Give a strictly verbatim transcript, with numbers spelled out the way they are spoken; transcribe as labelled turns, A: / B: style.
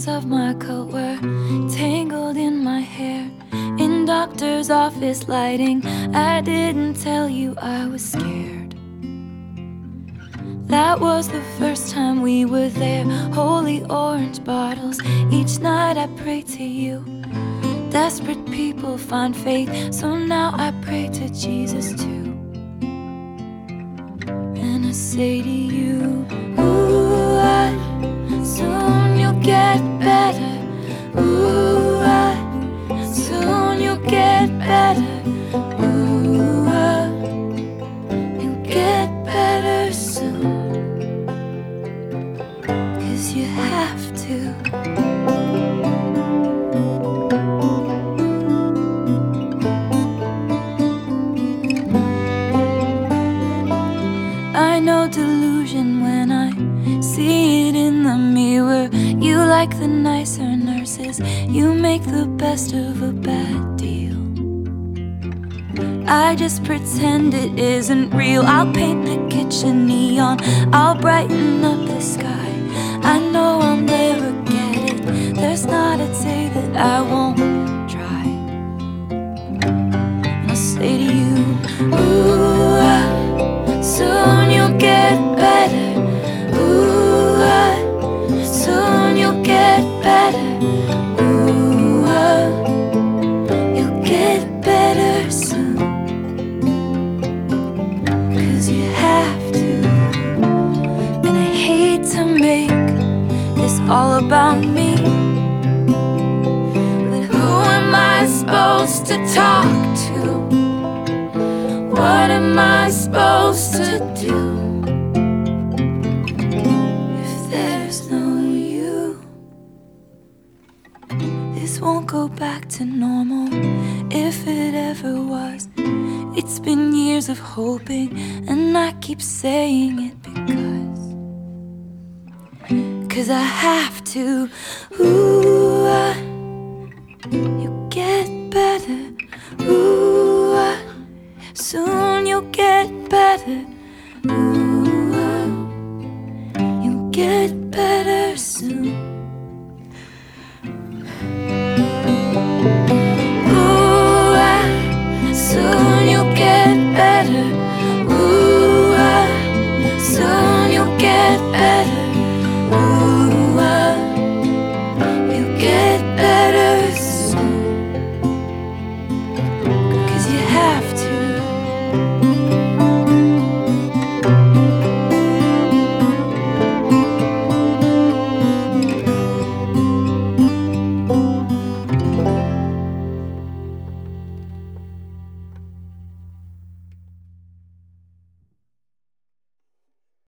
A: Visions of my cult were tangled in my hair. In doctor's office lighting, I didn't tell you I was scared. That was the first time we were there. Holy orange bottles, each night I pray to you. Desperate people find faith, so now I pray to Jesus too. And I say to you, ooh, I, soon you'll get better. Ooh, I, soon you'll get better. Ooh, I, you'll get better soon. 'Cause you have to. I know delusion when I see it in the mirror. You like the nicer nurses, you make the best of a bad deal. I just pretend it isn't real. I'll paint the kitchen neon, I'll brighten up the sky. I know I'll never get it, there's not a day that I won't try. And I'll say to you, ooh, I, soon you'll get better. Ooh, I, soon you'll get better. Ooh, I, you'll get better soon. 'Cause you have to. And I hate to make this all about me, but who am I supposed to talk to? What am I supposed to do if there's no you? This won't go back to normal, if it ever was. It's been years of hoping, and I keep saying it because Cause I have to. Ooh, I, you get better. Ooh, I, soon you'll get better. Ooh, you'll get better soon.